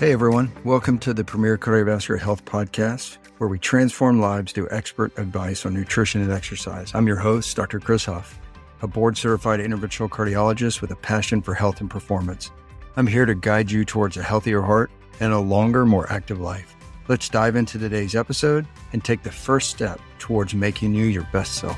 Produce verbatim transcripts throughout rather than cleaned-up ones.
Hey everyone, welcome to the Premier Cardiovascular Health Podcast, where we transform lives through expert advice on nutrition and exercise. I'm your host, Doctor Chris Huff, a board-certified interventional cardiologist with a passion for health and performance. I'm here to guide you towards a healthier heart and a longer, more active life. Let's dive into today's episode and take the first step towards making you your best self.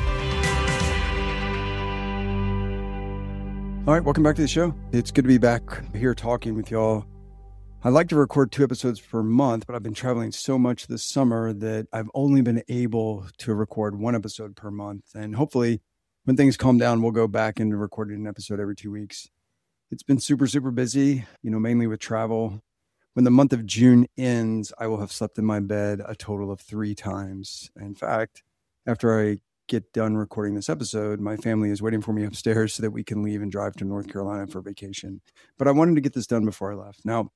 All right, welcome back to the show. It's good to be back here talking with y'all. I like to record two episodes per month, but I've been traveling so much this summer that I've only been able to record one episode per month. And hopefully when things calm down, we'll go back into recording an episode every two weeks. It's been super, super busy, you know, mainly with travel. When the month of June ends, I will have slept in my bed a total of three times. In fact, after I get done recording this episode, my family is waiting for me upstairs so that we can leave and drive to North Carolina for vacation. But I wanted to get this done before I left. Now,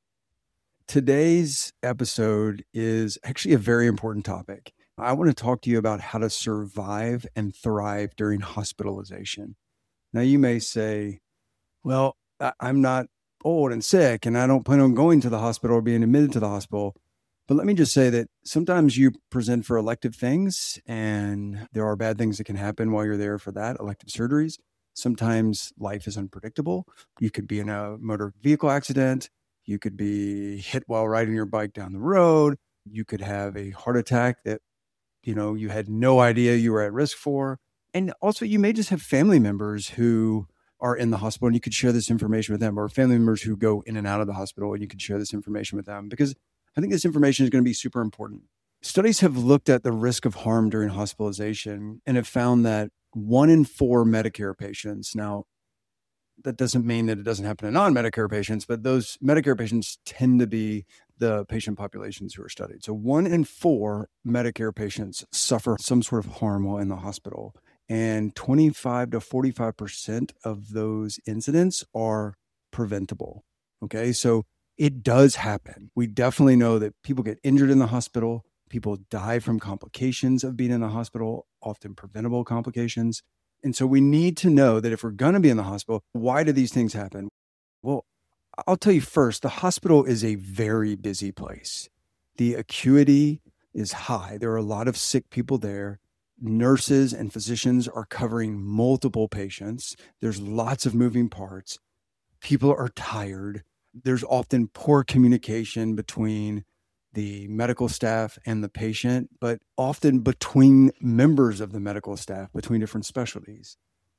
today's episode is actually a very important topic. I want to talk to you about how to survive and thrive during hospitalization. Now, you may say, well, I'm not old and sick, and I don't plan on going to the hospital or being admitted to the hospital. But let me just say that sometimes you present for elective things, and there are bad things that can happen while you're there for that, elective surgeries. Sometimes life is unpredictable. You could be in a motor vehicle accident. You could be hit while riding your bike down the road. You could have a heart attack that, you know, you had no idea you were at risk for. And also you may just have family members who are in the hospital and you could share this information with them, or family members who go in and out of the hospital and you could share this information with them, because I think this information is going to be super important. Studies have looked at the risk of harm during hospitalization and have found that one in four Medicare patients, now that doesn't mean that it doesn't happen to non-Medicare patients, but those Medicare patients tend to be the patient populations who are studied. So one in four Medicare patients suffer some sort of harm while in the hospital. And twenty-five to forty-five percent of those incidents are preventable. Okay, so it does happen. We definitely know that people get injured in the hospital. People die from complications of being in the hospital, often preventable complications. And so we need to know that if we're going to be in the hospital, why do these things happen? Well, I'll tell you first, the hospital is a very busy place. The acuity is high. There are a lot of sick people there. Nurses and physicians are covering multiple patients. There's lots of moving parts. People are tired. There's often poor communication between the medical staff and the patient, but often between members of the medical staff, between different specialties.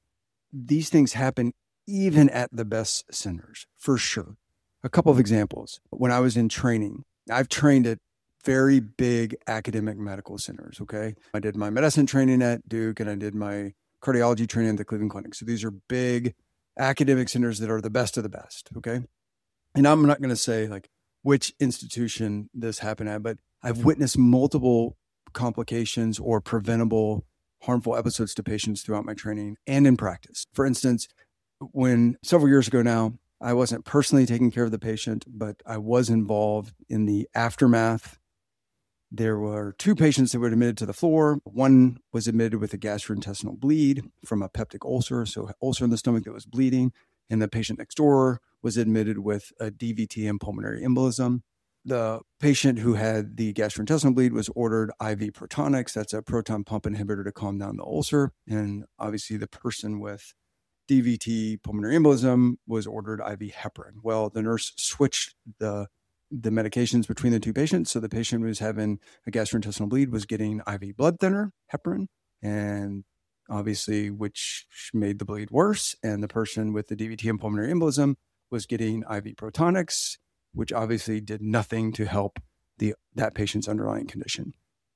These things happen even at the best centers, for sure. A couple of examples. When I was in training, I've trained at very big academic medical centers, okay? I did my medicine training at Duke and I did my cardiology training at the Cleveland Clinic. So these are big academic centers that are the best of the best, okay? And I'm not going to say like which institution this happened at, but I've witnessed multiple complications or preventable harmful episodes to patients throughout my training and in practice. For instance, when several years ago now, I wasn't personally taking care of the patient, but I was involved in the aftermath. There were two patients that were admitted to the floor. One was admitted with a gastrointestinal bleed from a peptic ulcer, so ulcer in the stomach that was bleeding. And the patient next door was admitted with a D V T and pulmonary embolism. The patient who had the gastrointestinal bleed was ordered I V Protonix. That's a proton pump inhibitor to calm down the ulcer. And obviously the person with D V T pulmonary embolism was ordered I V heparin. Well, the nurse switched the the medications between the two patients. So the patient who was having a gastrointestinal bleed was getting I V blood thinner, heparin, and obviously, which made the bleed worse. And the person with the D V T and pulmonary embolism was getting I V Protonix, which obviously did nothing to help the that patient's underlying condition.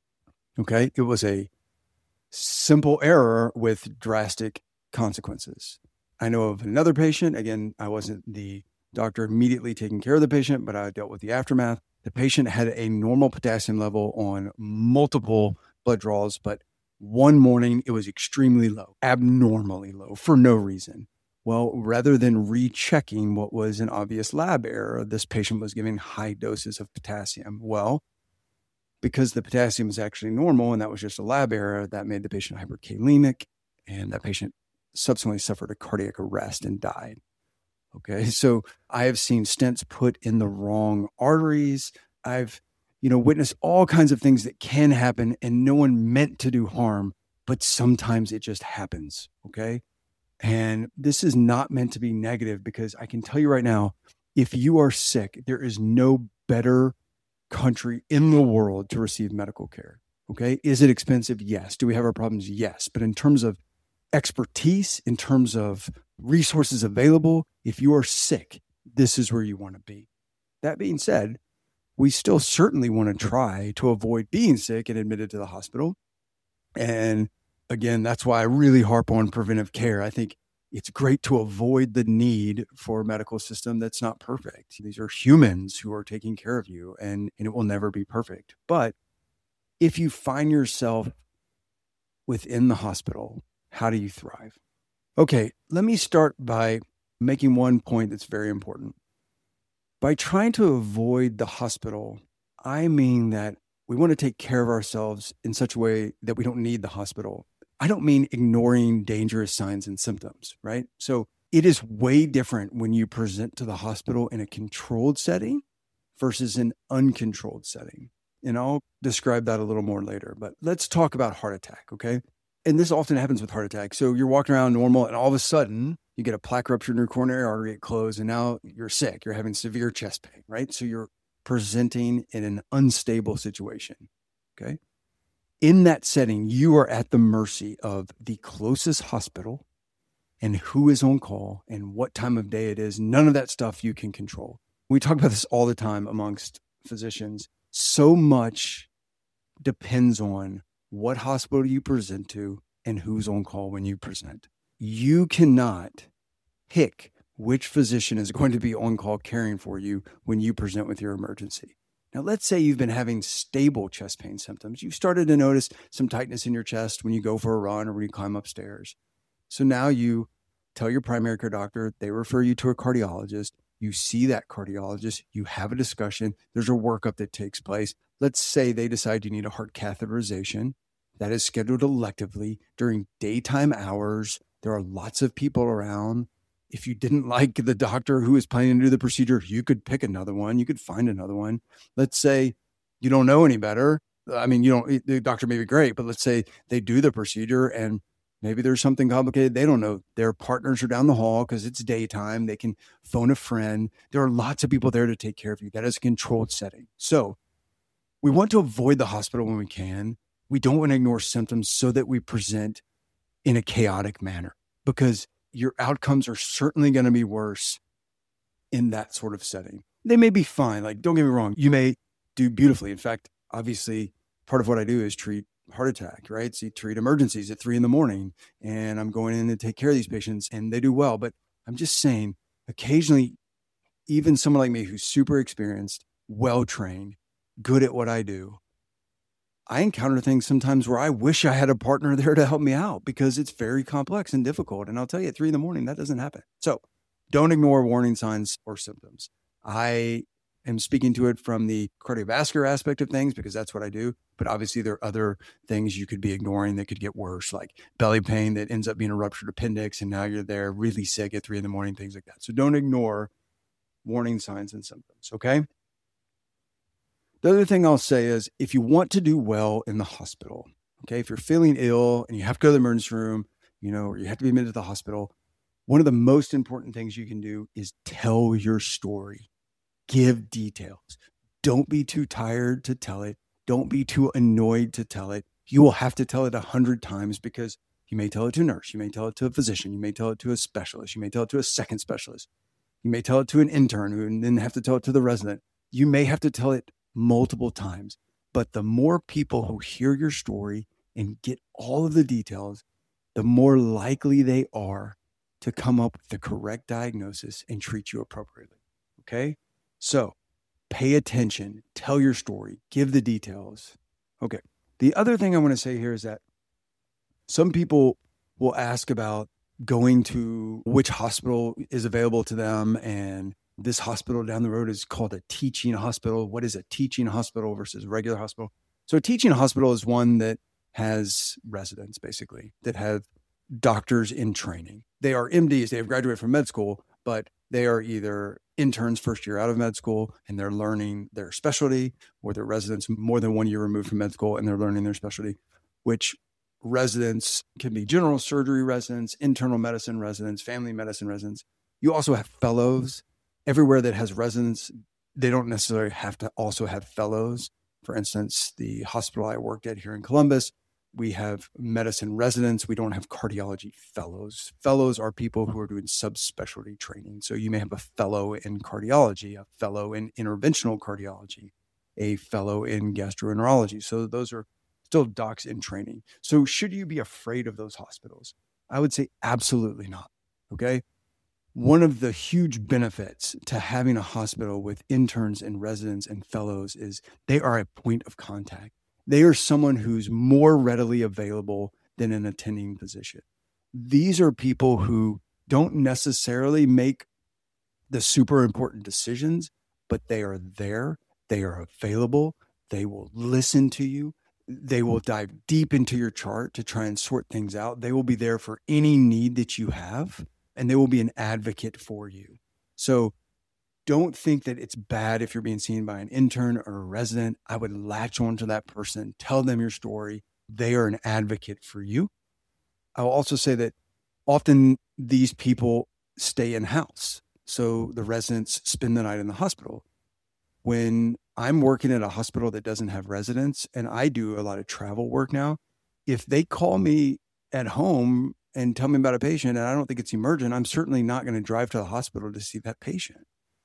Okay, it was a simple error with drastic consequences. I know of another patient. Again, I wasn't the doctor immediately taking care of the patient, but I dealt with the aftermath. The patient had a normal potassium level on multiple blood draws, but one morning it was extremely low, abnormally low for no reason. Well, rather than rechecking what was an obvious lab error, this patient was given high doses of potassium. Well, because the potassium is actually normal and that was just a lab error, that made the patient hyperkalemic, and that patient subsequently suffered a cardiac arrest and died. Okay. So I have seen stents put in the wrong arteries. I've, you know, witnessed all kinds of things that can happen and no one meant to do harm, but sometimes it just happens. Okay. And this is not meant to be negative because I can tell you right now, if you are sick, there is no better country in the world to receive medical care. Okay. Is it expensive? Yes. Do we have our problems? Yes. But in terms of expertise, in terms of resources available, if you are sick, this is where you want to be. That being said, we still certainly want to try to avoid being sick and admitted to the hospital. And again, that's why I really harp on preventive care. I think it's great to avoid the need for a medical system that's not perfect. These are humans who are taking care of you, and, and it will never be perfect. But if you find yourself within the hospital, how do you thrive? Okay, let me start by making one point that's very important. By trying to avoid the hospital, I mean that we want to take care of ourselves in such a way that we don't need the hospital. I don't mean ignoring dangerous signs and symptoms, right? So it is way different when you present to the hospital in a controlled setting versus an uncontrolled setting. And I'll describe that a little more later, but let's talk about heart attack, okay? And this often happens with heart attack. So you're walking around normal and all of a sudden you get a plaque rupture in your coronary artery, it closed, and now you're sick. You're having severe chest pain, right? So you're presenting in an unstable situation, okay? In that setting, you are at the mercy of the closest hospital and who is on call and what time of day it is. None of that stuff you can control. We talk about this all the time amongst physicians. So much depends on what hospital you present to and who's on call when you present. You cannot pick which physician is going to be on call caring for you when you present with your emergency. Now, let's say you've been having stable chest pain symptoms. You've started to notice some tightness in your chest when you go for a run or when you climb upstairs. So now you tell your primary care doctor, they refer you to a cardiologist. You see that cardiologist, you have a discussion. There's a workup that takes place. Let's say they decide you need a heart catheterization. That is scheduled electively during daytime hours. There are lots of people around. If you didn't like the doctor who is planning to do the procedure, you could pick another one. You could find another one. Let's say you don't know any better. I mean, you don't, the doctor may be great, but let's say they do the procedure and maybe there's something complicated. They don't know. Their partners are down the hall because it's daytime. They can phone a friend. There are lots of people there to take care of you. That is a controlled setting. So we want to avoid the hospital when we can. We don't want to ignore symptoms so that we present in a chaotic manner, because your outcomes are certainly going to be worse in that sort of setting. They may be fine. Like, don't get me wrong. You may do beautifully. In fact, obviously, part of what I do is treat heart attack, right? So you treat emergencies at three in the morning, and I'm going in to take care of these patients, and they do well. But I'm just saying, occasionally, even someone like me who's super experienced, well-trained, good at what I do, I encounter things sometimes where I wish I had a partner there to help me out because it's very complex and difficult. And I'll tell you, at three in the morning, that doesn't happen. So don't ignore warning signs or symptoms. I am speaking to it from the cardiovascular aspect of things because that's what I do. But obviously there are other things you could be ignoring that could get worse, like belly pain that ends up being a ruptured appendix. And now you're there really sick at three in the morning, things like that. So don't ignore warning signs and symptoms. Okay. The other thing I'll say is if you want to do well in the hospital, okay, if you're feeling ill and you have to go to the emergency room, you know, or you have to be admitted to the hospital, one of the most important things you can do is tell your story. Give details. Don't be too tired to tell it. Don't be too annoyed to tell it. You will have to tell it a hundred times because you may tell it to a nurse. You may tell it to a physician. You may tell it to a specialist. You may tell it to a second specialist. You may tell it to an intern who and then have to tell it to the resident. You may have to tell it multiple times, but the more people who hear your story and get all of the details, the more likely they are to come up with the correct diagnosis and treat you appropriately. Okay. So pay attention, tell your story, give the details. Okay. The other thing I want to say here is that some people will ask about going to which hospital is available to them, and this hospital down the road is called a teaching hospital. What is a teaching hospital versus a regular hospital? So a teaching hospital is one that has residents, basically, that have doctors in training. They are M Ds. They have graduated from med school, but They are either interns first year out of med school and they're learning their specialty, or they're residents more than one year removed from med school and they're learning their specialty, which residents can be general surgery residents, internal medicine residents, family medicine residents. You also have fellows. Everywhere that has residents, they don't necessarily have to also have fellows. For instance, the hospital I worked at here in Columbus, we have medicine residents. We don't have cardiology fellows. Fellows are people who are doing subspecialty training. So you may have a fellow in cardiology, a fellow in interventional cardiology, a fellow in gastroenterology. So those are still docs in training. So should you be afraid of those hospitals? I would say absolutely not. Okay. One of the huge benefits to having a hospital with interns and residents and fellows is they are a point of contact. They are someone who's more readily available than an attending physician. These are people who don't necessarily make the super important decisions, but they are there. They are available. They will listen to you. They will dive deep into your chart to try and sort things out. They will be there for any need that you have, and they will be an advocate for you. So don't think that it's bad if you're being seen by an intern or a resident. I would latch on to that person, tell them your story. They are an advocate for you. I will also say that often these people stay in-house. So the residents spend the night in the hospital. When I'm working at a hospital that doesn't have residents, and I do a lot of travel work now, if they call me at home and tell me about a patient and I don't think it's emergent, I'm certainly not going to drive to the hospital to see that patient.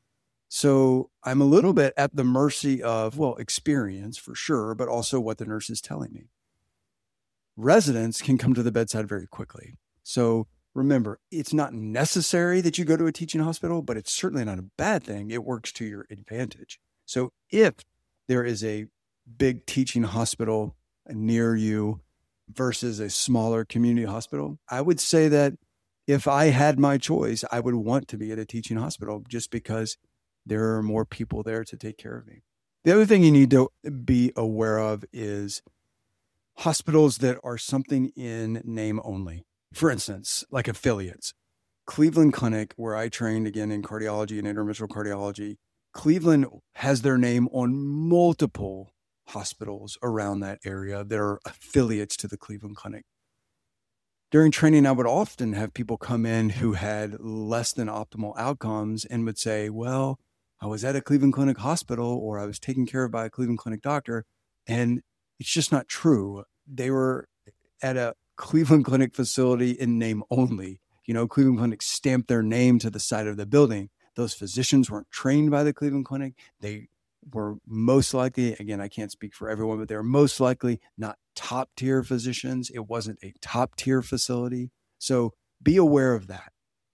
So I'm a little bit at the mercy of, well, experience for sure, but also what the nurse is telling me. Residents can come to the bedside very quickly. So remember, it's not necessary that you go to a teaching hospital, but it's certainly not a bad thing. It works to your advantage. So if there is a big teaching hospital near you versus a smaller community hospital, I would say that if I had my choice, I would want to be at a teaching hospital just because there are more people there to take care of me. The other thing you need to be aware of is hospitals that are something in name only. For instance, like affiliates. Cleveland Clinic, where I trained again in cardiology and interventional cardiology, Cleveland has their name on multiple hospitals around that area that are affiliates to the Cleveland Clinic. During training, I would often have people come in who had less than optimal outcomes and would say, well, I was at a Cleveland Clinic hospital or I was taken care of by a Cleveland Clinic doctor, and it's just not true. They were at a Cleveland Clinic facility in name only. You know, Cleveland Clinic stamped their name to the side of the building. Those physicians weren't trained by the Cleveland Clinic. They were most likely, again, I can't speak for everyone, but they were most likely not top tier physicians. It wasn't a top tier facility. So be aware of that,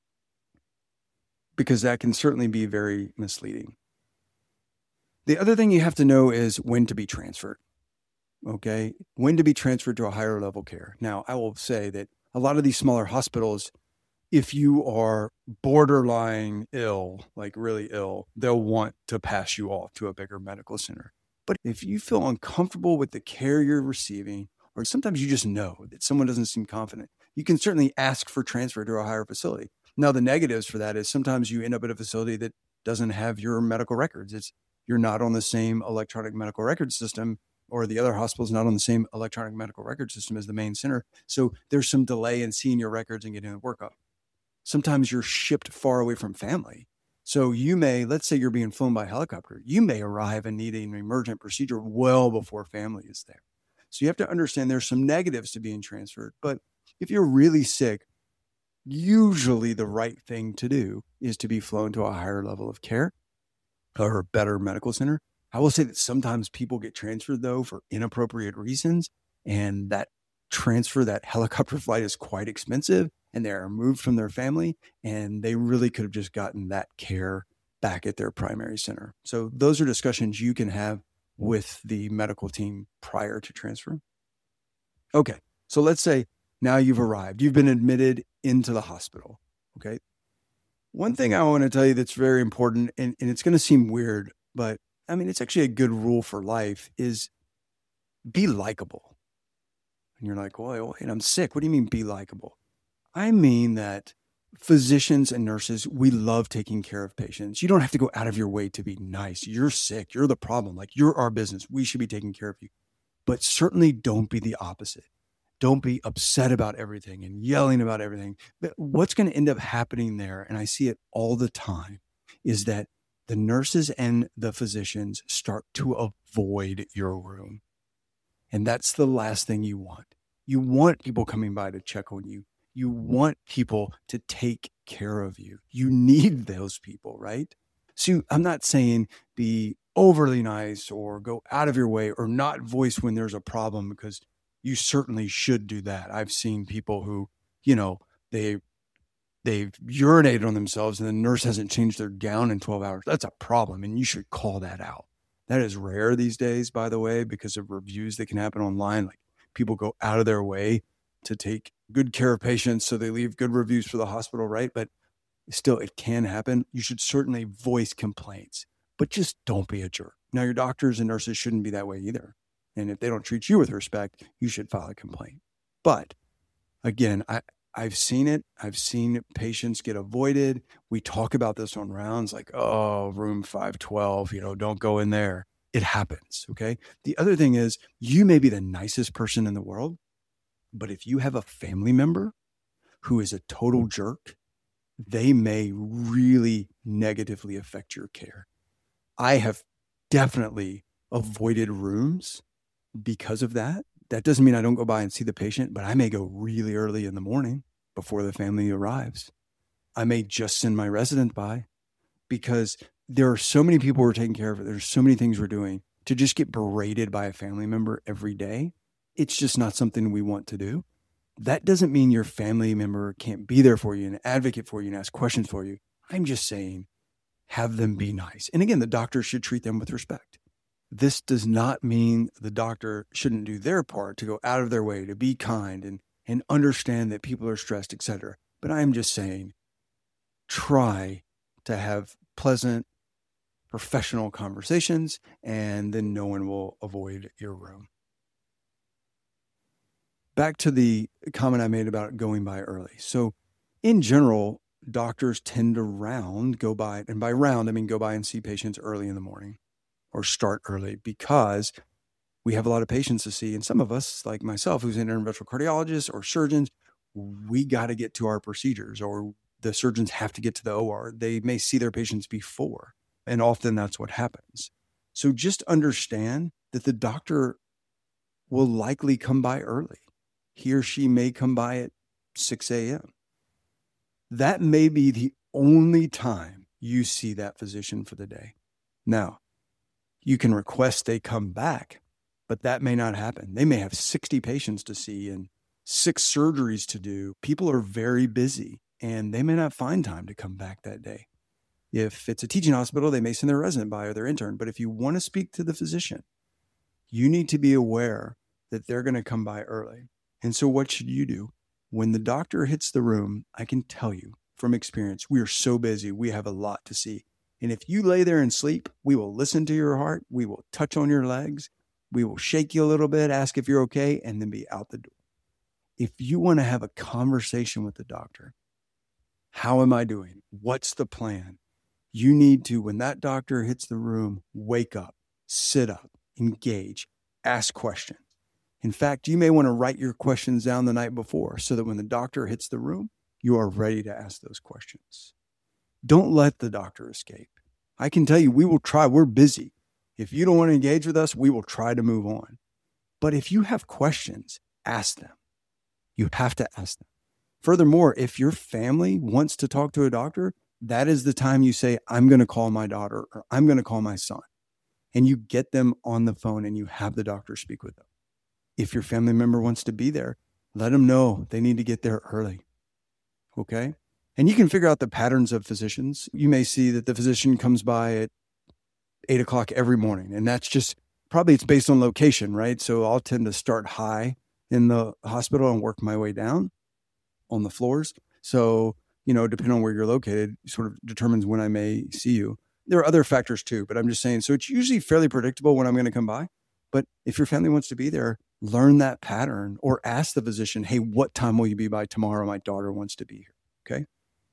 because that can certainly be very misleading. The other thing you have to know is when to be transferred. Okay. When to be transferred to a higher level care. Now, I will say that a lot of these smaller hospitals, if you are borderline ill, like really ill, they'll want to pass you off to a bigger medical center. But if you feel uncomfortable with the care you're receiving, or sometimes you just know that someone doesn't seem confident, you can certainly ask for transfer to a higher facility. Now, the negatives for that is sometimes you end up at a facility that doesn't have your medical records. It's you're not on the same electronic medical record system, or the other hospital's not on the same electronic medical record system as the main center. So there's some delay in seeing your records and getting the workup. Sometimes you're shipped far away from family. So you may, let's say you're being flown by helicopter, you may arrive and need an emergent procedure well before family is there. So you have to understand there's some negatives to being transferred. But if you're really sick, usually the right thing to do is to be flown to a higher level of care or a better medical center. I will say that sometimes people get transferred, though, for inappropriate reasons. And that transfer, that helicopter flight is quite expensive, and they're removed from their family, and they really could have just gotten that care back at their primary center. So those are discussions you can have with the medical team prior to transfer. Okay, so let's say now you've arrived. You've been admitted into the hospital, okay? One thing I want to tell you that's very important, and, and it's going to seem weird, but I mean, it's actually a good rule for life, is be likable. And you're like, well, wait, I'm sick. What do you mean be likable? I mean that physicians and nurses, we love taking care of patients. You don't have to go out of your way to be nice. You're sick. You're the problem. Like, you're our business. We should be taking care of you. But certainly don't be the opposite. Don't be upset about everything and yelling about everything. But what's going to end up happening there, and I see it all the time, is that the nurses and the physicians start to avoid your room. And that's the last thing you want. You want people coming by to check on you. You want people to take care of you. You need those people, right? So I'm not saying be overly nice or go out of your way or not voice when there's a problem, because you certainly should do that. I've seen people who, you know, they they've urinated on themselves and the nurse hasn't changed their gown in twelve hours. That's a problem, and you should call that out. That is rare these days, by the way, because of reviews that can happen online. Like, people go out of their way to take good care of patients, so they leave good reviews for the hospital, right? But still, it can happen. You should certainly voice complaints, but just don't be a jerk. Now, your doctors and nurses shouldn't be that way either. And if they don't treat you with respect, you should file a complaint. But again, I, I've seen it. I've seen patients get avoided. We talk about this on rounds, like, oh, room five twelve, you know, don't go in there. It happens, okay? The other thing is, you may be the nicest person in the world, but if you have a family member who is a total jerk, they may really negatively affect your care. I have definitely avoided rooms because of that. That doesn't mean I don't go by and see the patient, but I may go really early in the morning before the family arrives. I may just send my resident by, because there are so many people we're taking care of. There's so many things we're doing. To just get berated by a family member every day, it's just not something we want to do. That doesn't mean your family member can't be there for you and advocate for you and ask questions for you. I'm just saying, have them be nice. And again, the doctor should treat them with respect. This does not mean the doctor shouldn't do their part to go out of their way to be kind and, and understand that people are stressed, et cetera. But I'm just saying, try to have pleasant, professional conversations, and then no one will avoid your room. Back to the comment I made about going by early. So in general, doctors tend to round, go by, and by round, I mean go by and see patients early in the morning, or start early, because we have a lot of patients to see. And some of us, like myself, who's an interventional cardiologist or surgeons, we got to get to our procedures, or the surgeons have to get to the O R. They may see their patients before, and often that's what happens. So just understand that the doctor will likely come by early. He or she may come by at six a.m. That may be the only time you see that physician for the day. Now, you can request they come back, but that may not happen. They may have sixty patients to see and six surgeries to do. People are very busy, and they may not find time to come back that day. If it's a teaching hospital, they may send their resident by or their intern. But if you want to speak to the physician, you need to be aware that they're going to come by early. And so what should you do? When the doctor hits the room, I can tell you from experience, we are so busy. We have a lot to see. And if you lay there and sleep, we will listen to your heart. We will touch on your legs. We will shake you a little bit, ask if you're okay, and then be out the door. If you want to have a conversation with the doctor, how am I doing? What's the plan? You need to, when that doctor hits the room, wake up, sit up, engage, ask questions. In fact, you may want to write your questions down the night before, so that when the doctor hits the room, you are ready to ask those questions. Don't let the doctor escape. I can tell you, we will try. We're busy. If you don't want to engage with us, we will try to move on. But if you have questions, ask them. You have to ask them. Furthermore, if your family wants to talk to a doctor, that is the time you say, I'm going to call my daughter, or I'm going to call my son. And you get them on the phone and you have the doctor speak with them. If your family member wants to be there, let them know they need to get there early. Okay? And you can figure out the patterns of physicians. You may see that the physician comes by at eight o'clock every morning. And that's just, probably it's based on location, right? So I'll tend to start high in the hospital and work my way down on the floors. So, you know, depending on where you're located, sort of determines when I may see you. There are other factors too, but I'm just saying, so it's usually fairly predictable when I'm going to come by. But if your family wants to be there, learn that pattern, or ask the physician, hey, what time will you be by tomorrow? My daughter wants to be here. Okay.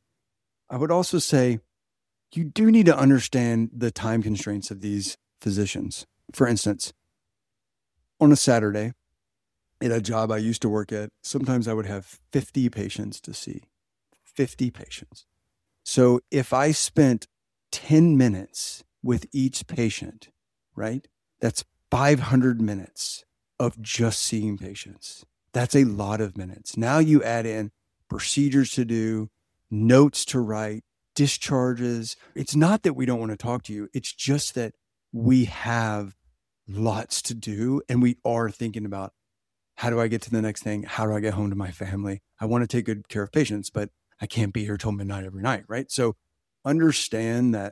I would also say you do need to understand the time constraints of these physicians. For instance, on a Saturday at a job I used to work at, sometimes I would have fifty patients to see, fifty patients. So if I spent ten minutes with each patient, right, that's five hundred minutes of just seeing patients. That's a lot of minutes. Now you add in procedures to do, notes to write, discharges. It's not that we don't want to talk to you. It's just that we have lots to do and we are thinking about, how do I get to the next thing? How do I get home to my family? I want to take good care of patients, but I can't be here till midnight every night, right? So understand that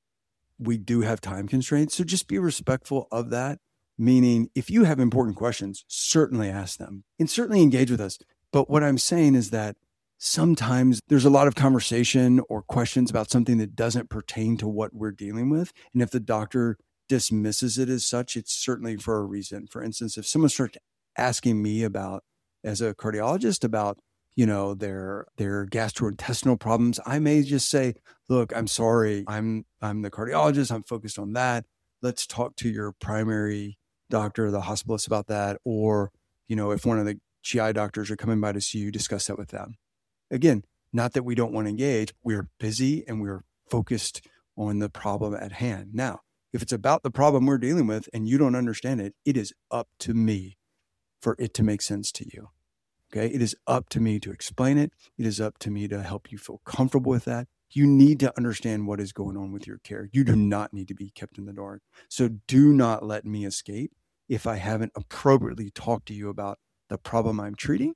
we do have time constraints. So just be respectful of that. Meaning, if you have important questions, certainly ask them and certainly engage with us. But what I'm saying is that sometimes there's a lot of conversation or questions about something that doesn't pertain to what we're dealing with. And if the doctor dismisses it as such, it's certainly for a reason. For instance, if someone starts asking me about, as a cardiologist, about, you know, their their gastrointestinal problems, I may just say, look, I'm sorry, I'm I'm the cardiologist, I'm focused on that. Let's talk to your primary doctor, the hospitalist, about that. Or, you know, if one of the G I doctors are coming by to see you, discuss that with them. Again, not that we don't want to engage. We're busy and we're focused on the problem at hand. Now, if it's about the problem we're dealing with and you don't understand it, it is up to me for it to make sense to you. Okay. It is up to me to explain it. It is up to me to help you feel comfortable with that. You need to understand what is going on with your care. You do not need to be kept in the dark. So do not let me escape if I haven't appropriately talked to you about the problem I'm treating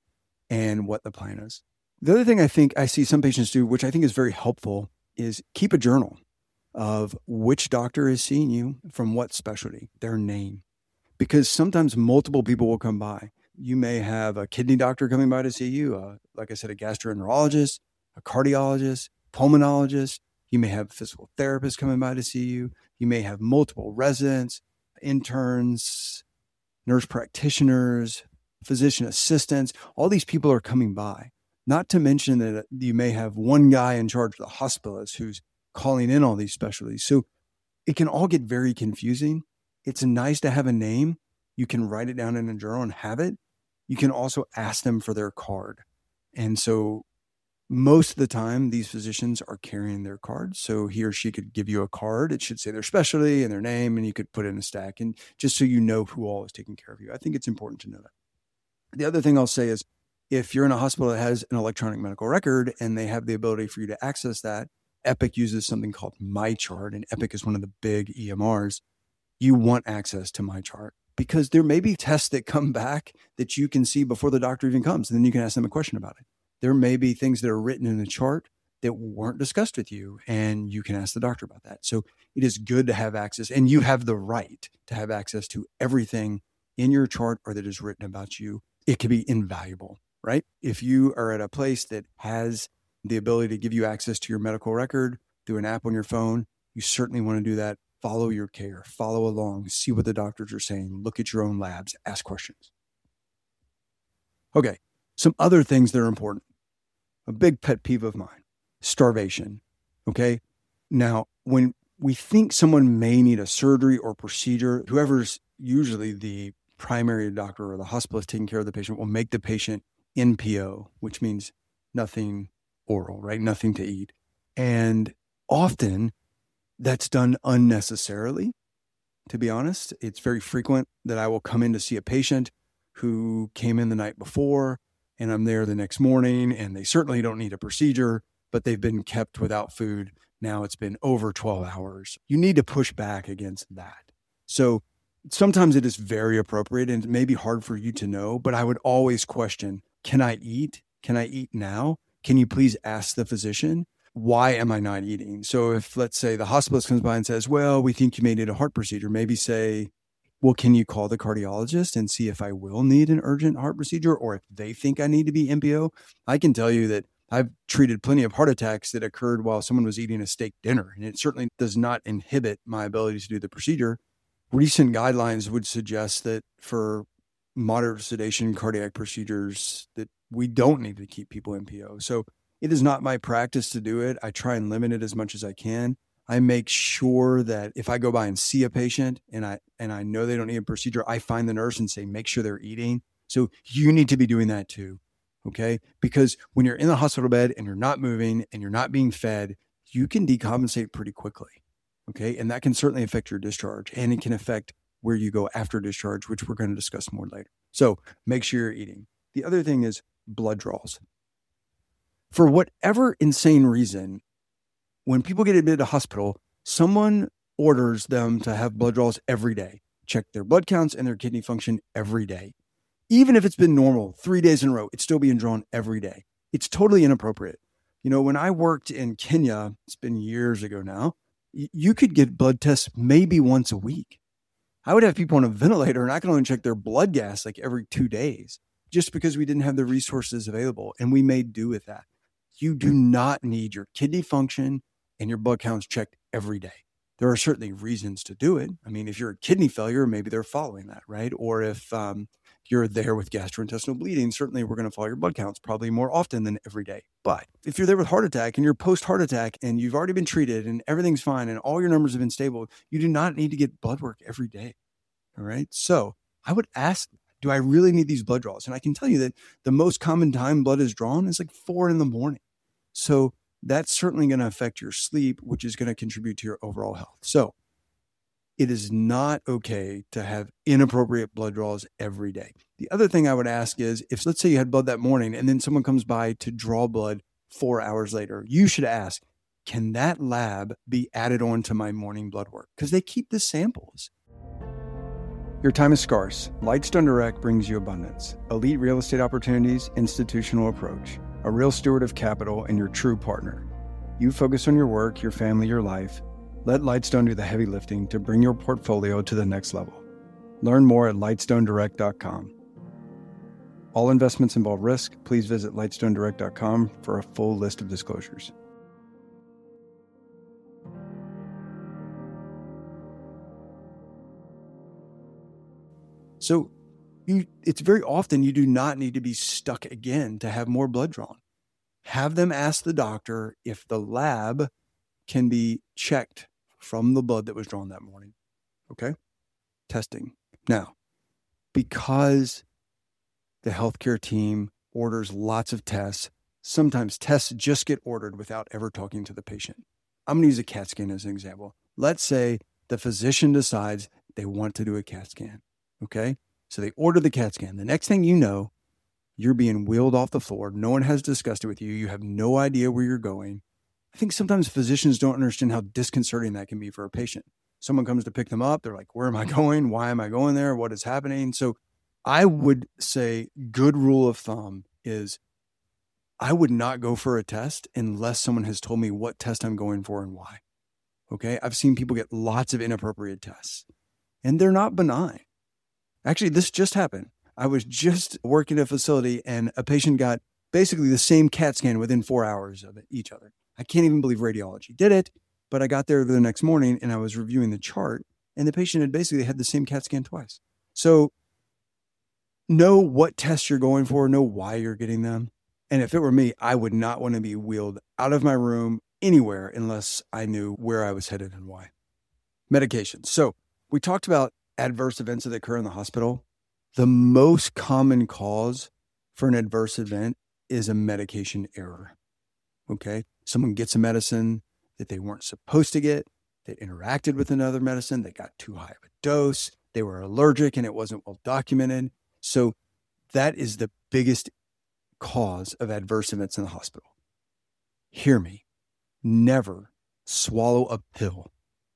and what the plan is. The other thing I think I see some patients do, which I think is very helpful, is keep a journal of which doctor is seeing you from what specialty, their name. Because sometimes multiple people will come by. You may have a kidney doctor coming by to see you, uh, like I said, a gastroenterologist, a cardiologist, pulmonologist. You may have a physical therapist coming by to see you. You may have multiple residents, interns, nurse practitioners, physician assistants. All these people are coming by. Not to mention that you may have one guy in charge of the hospitalist who's calling in all these specialties. So it can all get very confusing. It's nice to have a name. You can write it down in a journal and have it. You can also ask them for their card. And so most of the time, these physicians are carrying their cards. So he or she could give you a card. It should say their specialty and their name, and you could put it in a stack. And just so you know who all is taking care of you. I think it's important to know that. The other thing I'll say is, if you're in a hospital that has an electronic medical record and they have the ability for you to access that, Epic uses something called MyChart, and Epic is one of the big E M Rs. You want access to MyChart because there may be tests that come back that you can see before the doctor even comes, and then you can ask them a question about it. There may be things that are written in the chart that weren't discussed with you, and you can ask the doctor about that. So it is good to have access, and you have the right to have access to everything in your chart or that is written about you. It could be invaluable, right? If you are at a place that has the ability to give you access to your medical record through an app on your phone, you certainly want to do that. Follow your care, follow along, see what the doctors are saying, look at your own labs, ask questions. Okay, some other things that are important. A big pet peeve of mine, starvation. Okay, now when we think someone may need a surgery or procedure, whoever's usually the primary doctor or the hospitalist taking care of the patient will make the patient N P O, which means nothing oral, right? Nothing to eat. And often that's done unnecessarily, to be honest. It's very frequent that I will come in to see a patient who came in the night before and I'm there the next morning and they certainly don't need a procedure, but they've been kept without food. Now it's been over twelve hours. You need to push back against that. So sometimes it is very appropriate and it may be hard for you to know, but I would always question, can I eat? Can I eat now? Can you please ask the physician, why am I not eating? So if, let's say, the hospitalist comes by and says, well, we think you may need a heart procedure, maybe say, well, can you call the cardiologist and see if I will need an urgent heart procedure or if they think I need to be N P O? I can tell you that I've treated plenty of heart attacks that occurred while someone was eating a steak dinner, and it certainly does not inhibit my ability to do the procedure. Recent guidelines would suggest that for moderate sedation cardiac procedures that we don't need to keep people N P O. So It is not my practice to do it. I try and limit it as much as I can. I make sure that if I go by and see a patient and I and I know they don't need a procedure, I find the nurse and say, make sure they're eating. So you need to be doing that too, okay? Because when you're in the hospital bed and you're not moving and you're not being fed, you can decompensate pretty quickly, okay? And that can certainly affect your discharge, and it can affect where you go after discharge, which we're going to discuss more later. So make sure you're eating. The other thing is blood draws. For whatever insane reason, when people get admitted to hospital, someone orders them to have blood draws every day, check their blood counts and their kidney function every day. Even if it's been normal three days in a row, it's still being drawn every day. It's totally inappropriate. You know, when I worked in Kenya, it's been years ago now, y- you could get blood tests maybe once a week. I would have people on a ventilator and I could only check their blood gas like every two days just because we didn't have the resources available, and we made do with that. You do not need your kidney function and your blood counts checked every day. There are certainly reasons to do it. I mean, if you're a kidney failure, maybe they're following that, right? Or if um, you're there with gastrointestinal bleeding, certainly we're going to follow your blood counts probably more often than every day. But if you're there with heart attack and you're post-heart attack and you've already been treated and everything's fine and all your numbers have been stable, you do not need to get blood work every day, all right? So I would ask, do I really need these blood draws? And I can tell you that the most common time blood is drawn is like four in the morning. So that's certainly going to affect your sleep, which is going to contribute to your overall health. So it is not okay to have inappropriate blood draws every day. The other thing I would ask is, if let's say you had blood that morning and then someone comes by to draw blood four hours later, you should ask, can that lab be added on to my morning blood work? Because they keep the samples. Your time is scarce. Lightstone Direct brings you abundance, elite real estate opportunities, institutional approach, a real steward of capital, and your true partner. You focus on your work, your family, your life. Let Lightstone do the heavy lifting to bring your portfolio to the next level. Learn more at lightstone direct dot com. All investments involve risk. Please visit lightstone direct dot com for a full list of disclosures. So you, it's very often you do not need to be stuck again to have more blood drawn. Have them ask the doctor if the lab can be checked from the blood that was drawn that morning. Okay? Testing. Now, because the healthcare team orders lots of tests, sometimes tests just get ordered without ever talking to the patient. I'm going to use a CAT scan as an example. Let's say the physician decides they want to do a CAT scan. Okay? So they order the CAT scan. The next thing you know, you're being wheeled off the floor. No one has discussed it with you. You have no idea where you're going. I think sometimes physicians don't understand how disconcerting that can be for a patient. Someone comes to pick them up. They're like, where am I going? Why am I going there? What is happening? So I would say good rule of thumb is I would not go for a test unless someone has told me what test I'm going for and why. Okay. I've seen people get lots of inappropriate tests and they're not benign. Actually, this just happened. I was just working at a facility and a patient got basically the same CAT scan within four hours of each other. I can't even believe radiology did it, but I got there the next morning and I was reviewing the chart and the patient had basically had the same CAT scan twice. So know what tests you're going for, know why you're getting them. And if it were me, I would not want to be wheeled out of my room anywhere unless I knew where I was headed and why. Medications. So we talked about adverse events that occur in the hospital. The most common cause for an adverse event is a medication error. Okay. Someone gets a medicine that they weren't supposed to get, that interacted with another medicine, that got too high of a dose, they were allergic and it wasn't well documented. So that is the biggest cause of adverse events in the hospital. Hear me. Never swallow a pill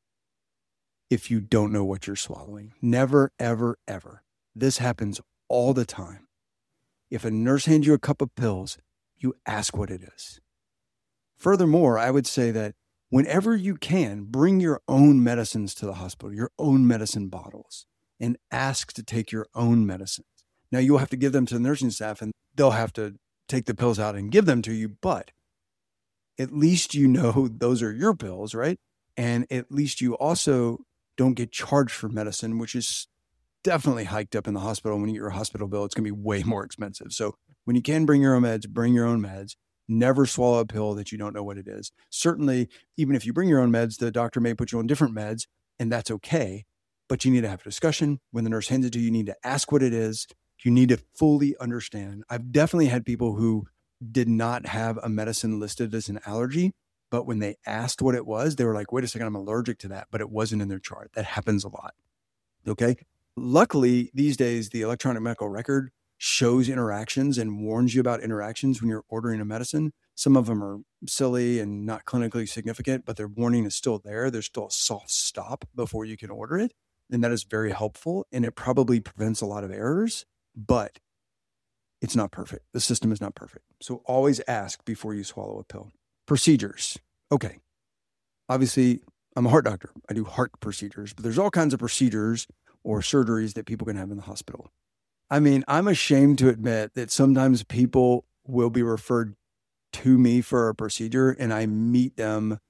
if you don't know what you're swallowing. Never, ever, ever. This happens all the time. If a nurse hands you a cup of pills, you ask what it is. Furthermore, I would say that whenever you can, bring your own medicines to the hospital, your own medicine bottles, and ask to take your own medicines. Now, you'll have to give them to the nursing staff, and they'll have to take the pills out and give them to you, but at least you know those are your pills, right? And at least you also don't get charged for medicine, which is definitely hiked up in the hospital. When you get your hospital bill, it's going to be way more expensive. So when you can bring your own meds, bring your own meds. Never swallow a pill that you don't know what it is. Certainly, even if you bring your own meds, the doctor may put you on different meds, and that's okay. But you need to have a discussion. When the nurse hands it to you, you need to ask what it is. You need to fully understand. I've definitely had people who did not have a medicine listed as an allergy, but when they asked what it was, they were like, wait a second, I'm allergic to that, but it wasn't in their chart. That happens a lot. Okay. Luckily, these days, the electronic medical record shows interactions and warns you about interactions when you're ordering a medicine. Some of them are silly and not clinically significant, but their warning is still there. There's still a soft stop before you can order it. And that is very helpful. And it probably prevents a lot of errors, but it's not perfect. The system is not perfect. So always ask before you swallow a pill. Procedures. Okay. Obviously, I'm a heart doctor. I do heart procedures, but there's all kinds of procedures or surgeries that people can have in the hospital. I mean, I'm ashamed to admit that sometimes people will be referred to me for a procedure and I meet them,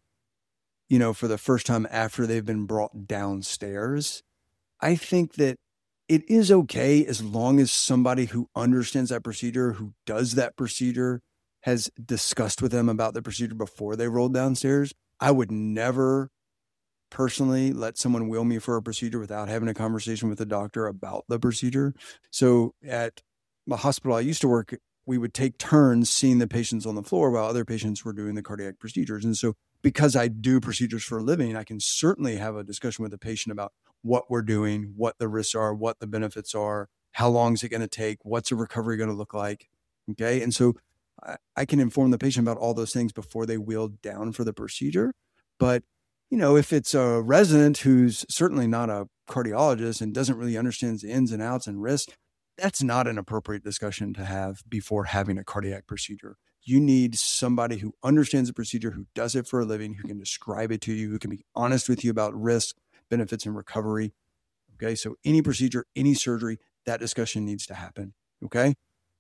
you know, for the first time after they've been brought downstairs. I think that it is okay as long as somebody who understands that procedure, who does that procedure, has discussed with them about the procedure before they rolled downstairs. I would never personally let someone wheel me for a procedure without having a conversation with the doctor about the procedure. So at the hospital I used to work, we would take turns seeing the patients on the floor while other patients were doing the cardiac procedures. And so because I do procedures for a living, I can certainly have a discussion with the patient about what we're doing, what the risks are, what the benefits are, how long is it going to take, what's the recovery going to look like. Okay. And so I, I can inform the patient about all those things before they wheel down for the procedure. But you know, if it's a resident who's certainly not a cardiologist and doesn't really understand the ins and outs and risks, that's not an appropriate discussion to have before having a cardiac procedure. You need somebody who understands the procedure, who does it for a living, who can describe it to you, who can be honest with you about risk, benefits, and recovery. Okay, so any procedure, any surgery, that discussion needs to happen. Okay?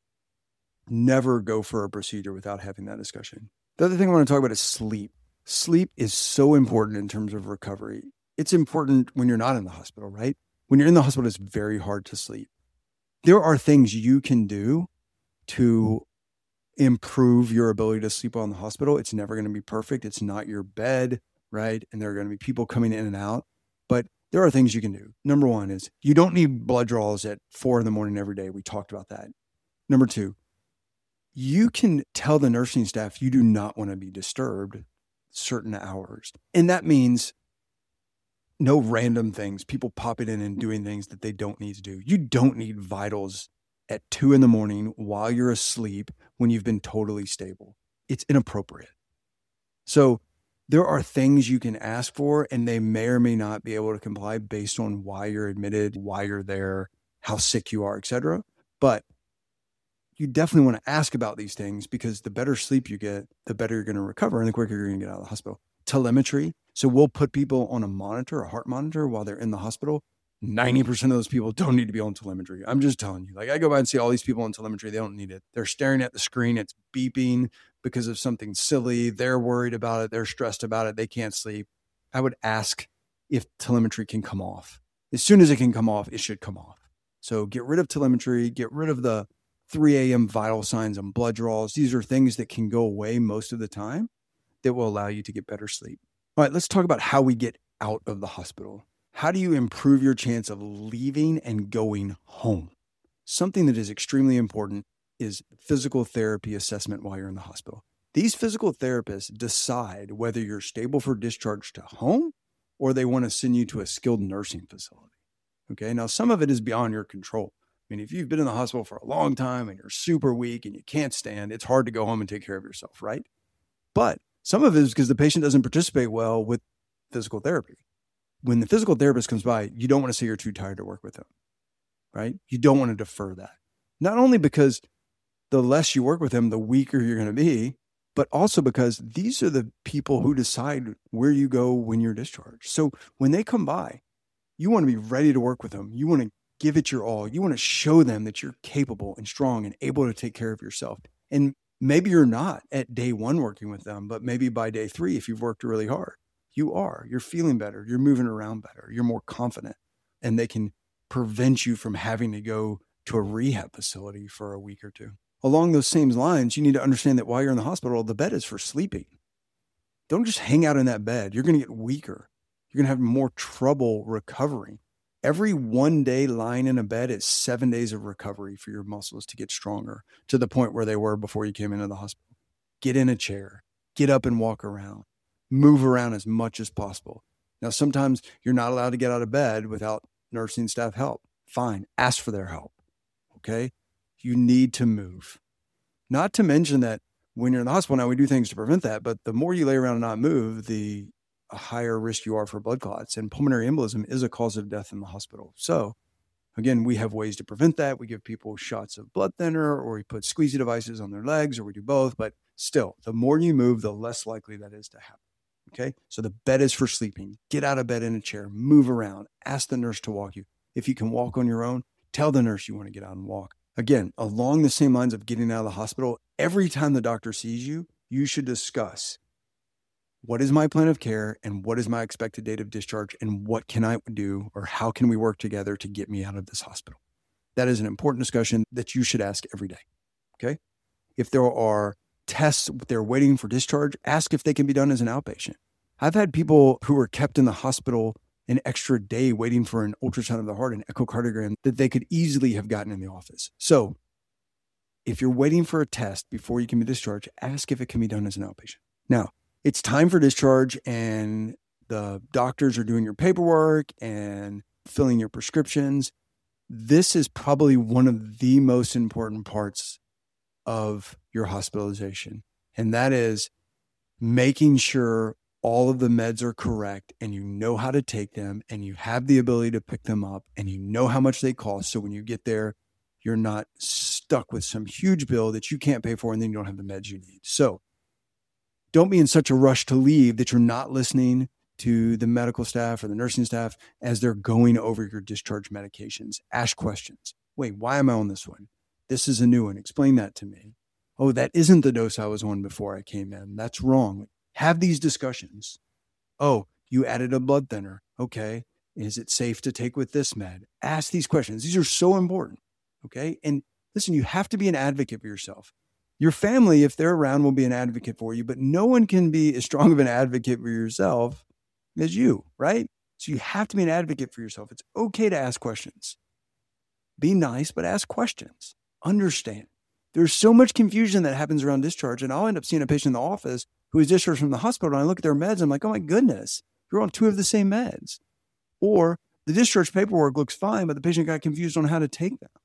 Never go for a procedure without having that discussion. The other thing I want to talk about is sleep. Sleep is so important in terms of recovery. It's important when you're not in the hospital, right? When you're in the hospital, it's very hard to sleep. There are things you can do to improve your ability to sleep while in the hospital. It's never going to be perfect. It's not your bed, right? And there are going to be people coming in and out, but there are things you can do. Number one is you don't need blood draws at four in the morning every day. We talked about that. Number two, you can tell the nursing staff you do not want to be disturbed certain hours. And that means no random things, people popping in and doing things that they don't need to do. You don't need vitals at two in the morning while you're asleep when you've been totally stable. It's inappropriate. So there are things you can ask for, and they may or may not be able to comply based on why you're admitted, why you're there, how sick you are, et cetera. But you definitely want to ask about these things because the better sleep you get, the better you're going to recover and the quicker you're going to get out of the hospital. Telemetry. So we'll put people on a monitor, a heart monitor while they're in the hospital. ninety percent of those people don't need to be on telemetry. I'm just telling you, like I go by and see all these people on telemetry. They don't need it. They're staring at the screen. It's beeping because of something silly. They're worried about it. They're stressed about it. They can't sleep. I would ask if telemetry can come off. As soon as it can come off, it should come off. So get rid of telemetry, get rid of the three a.m. vital signs and blood draws. These are things that can go away most of the time that will allow you to get better sleep. All right, let's talk about how we get out of the hospital. How do you improve your chance of leaving and going home? Something that is extremely important is physical therapy assessment while you're in the hospital. These physical therapists decide whether you're stable for discharge to home or they want to send you to a skilled nursing facility. Okay, now some of it is beyond your control. I mean, if you've been in the hospital for a long time and you're super weak and you can't stand, it's hard to go home and take care of yourself, right? But some of it is because the patient doesn't participate well with physical therapy. When the physical therapist comes by, you don't want to say you're too tired to work with them, right? You don't want to defer that. Not only because the less you work with them, the weaker you're going to be, but also because these are the people who decide where you go when you're discharged. So when they come by, you want to be ready to work with them. You want to give it your all. You want to show them that you're capable and strong and able to take care of yourself. And maybe you're not at day one working with them, but maybe by day three, if you've worked really hard, you are. You're feeling better. You're moving around better. You're more confident. And they can prevent you from having to go to a rehab facility for a week or two. along those same lines, you need to understand that while you're in the hospital, the bed is for sleeping. Don't just hang out in that bed. You're going to get weaker. You're going to have more trouble recovering. Every one day lying in a bed is seven days of recovery for your muscles to get stronger to the point where they were before you came into the hospital. Get in a chair, get up and walk around, move around as much as possible. Now, sometimes you're not allowed to get out of bed without nursing staff help. Fine, ask for their help, okay? You need to move. Not to mention that when you're in the hospital, now we do things to prevent that, but the more you lay around and not move, the higher risk you are for blood clots. And pulmonary embolism is a cause of death in the hospital. So again, we have ways to prevent that. We give people shots of blood thinner, or we put squeezy devices on their legs, or we do both. But still, the more you move, the less likely that is to happen. Okay. So the bed is for sleeping. Get out of bed in a chair, move around, ask the nurse to walk you. If you can walk on your own, tell the nurse you want to get out and walk. Again, along the same lines of getting out of the hospital, every time the doctor sees you, you should discuss, what is my plan of care and what is my expected date of discharge and what can I do, or how can we work together to get me out of this hospital? That is an important discussion that you should ask every day. Okay. If there are tests they're waiting for discharge, ask if they can be done as an outpatient. I've had people who were kept in the hospital an extra day waiting for an ultrasound of the heart and echocardiogram that they could easily have gotten in the office. So if you're waiting for a test before you can be discharged, ask if it can be done as an outpatient. Now, it's time for discharge and the doctors are doing your paperwork and filling your prescriptions. This is probably one of the most important parts of your hospitalization. And that is making sure all of the meds are correct and you know how to take them and you have the ability to pick them up and you know how much they cost. So when you get there, you're not stuck with some huge bill that you can't pay for and then you don't have the meds you need. So don't be in such a rush to leave that you're not listening to the medical staff or the nursing staff as they're going over your discharge medications. Ask questions. Wait, why am I on this one? This is a new one. Explain that to me. Oh, that isn't the dose I was on before I came in. That's wrong. Have these discussions. Oh, you added a blood thinner. Okay. Is it safe to take with this med? Ask these questions. These are so important. Okay. And listen, you have to be an advocate for yourself. Your family, if they're around, will be an advocate for you, but no one can be as strong of an advocate for yourself as you, right? So you have to be an advocate for yourself. It's okay to ask questions. Be nice, but ask questions. Understand. There's so much confusion that happens around discharge, and I'll end up seeing a patient in the office who is discharged from the hospital, and I look at their meds, and I'm like, oh my goodness, you're on two of the same meds. Or the discharge paperwork looks fine, but the patient got confused on how to take them.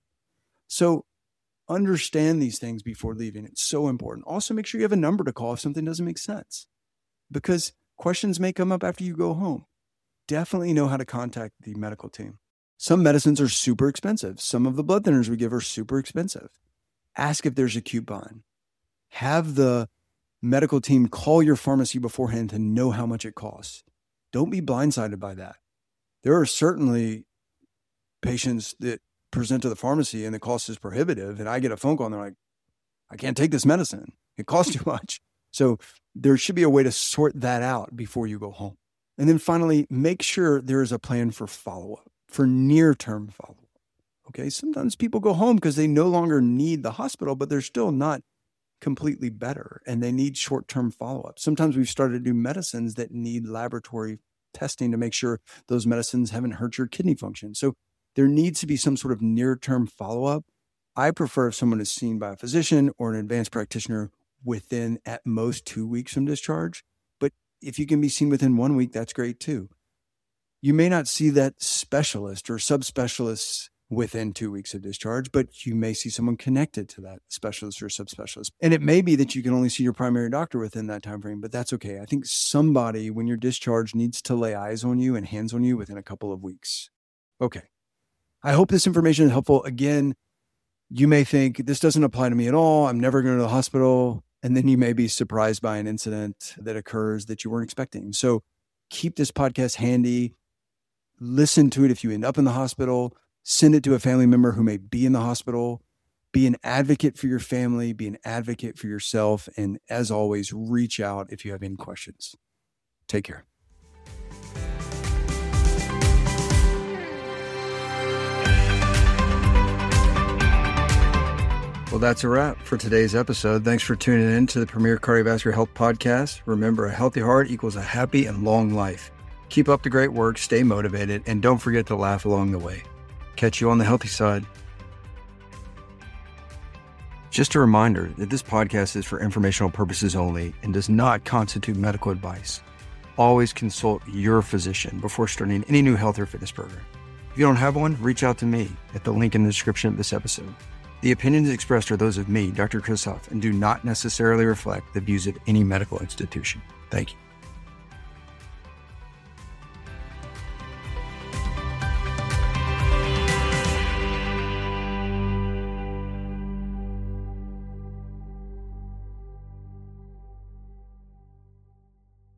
So understand these things before leaving. It's so important. Also, make sure you have a number to call if something doesn't make sense, because questions may come up after you go home. Definitely know how to contact the medical team. Some medicines are super expensive. Some of the blood thinners we give are super expensive. Ask if there's a coupon. Have the medical team call your pharmacy beforehand to know how much it costs. Don't be blindsided by that. There are certainly patients that present to the pharmacy and the cost is prohibitive, and I get a phone call and they're like, I can't take this medicine. It costs too much. So there should be a way to sort that out before you go home. And then finally, make sure there is a plan for follow-up, for near-term follow-up. Okay, sometimes people go home because they no longer need the hospital, but they're still not completely better and they need short-term follow-up. Sometimes we've started new medicines that need laboratory testing to make sure those medicines haven't hurt your kidney function. So there needs to be some sort of near-term follow-up. I prefer if someone is seen by a physician or an advanced practitioner within at most two weeks from discharge. But if you can be seen within one week, that's great too. You may not see that specialist or subspecialist within two weeks of discharge, but you may see someone connected to that specialist or subspecialist. And it may be that you can only see your primary doctor within that time frame, but that's okay. I think somebody, when you're discharged, needs to lay eyes on you and hands on you within a couple of weeks. Okay. I hope this information is helpful. Again, you may think this doesn't apply to me at all. I'm never going to the hospital. And then you may be surprised by an incident that occurs that you weren't expecting. So keep this podcast handy. Listen to it if you end up in the hospital. Send it to a family member who may be in the hospital. Be an advocate for your family. Be an advocate for yourself. And as always, reach out if you have any questions. Take care. Well, that's a wrap for today's episode. Thanks for tuning in to the Premier Cardiovascular Health Podcast. Remember, a healthy heart equals a happy and long life. Keep up the great work, stay motivated, and don't forget to laugh along the way. Catch you on the healthy side. Just a reminder that this podcast is for informational purposes only and does not constitute medical advice. Always consult your physician before starting any new health or fitness program. If you don't have one, reach out to me at the link in the description of this episode. The opinions expressed are those of me, Doctor Chris Huff, and do not necessarily reflect the views of any medical institution. Thank you.